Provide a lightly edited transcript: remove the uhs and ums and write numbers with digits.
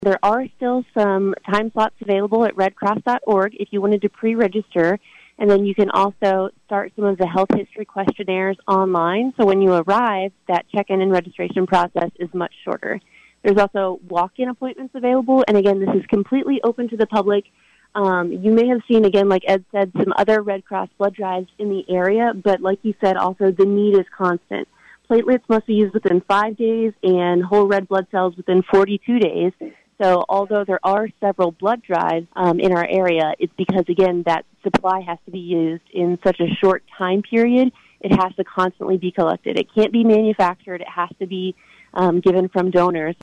There are still some time slots available at redcross.org if you wanted to pre-register, and then you can also start some of the health history questionnaires online, so when you arrive, that check-in and registration process is much shorter. There's also walk-in appointments available, and again, this is completely open to the public. You may have seen, again, like Ed said, some other Red Cross blood drives in the area, but like you said, also the need is constant. Platelets must be used within 5 days and whole red blood cells within 42 days. So although there are several blood drives in our area, it's because, again, that supply has to be used in such a short time period. It has to constantly be collected. It can't be manufactured. It has to be given from donors.